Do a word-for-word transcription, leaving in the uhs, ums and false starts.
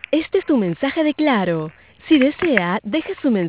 Este es tu mensaje de Claro. Si desea, deje su mensaje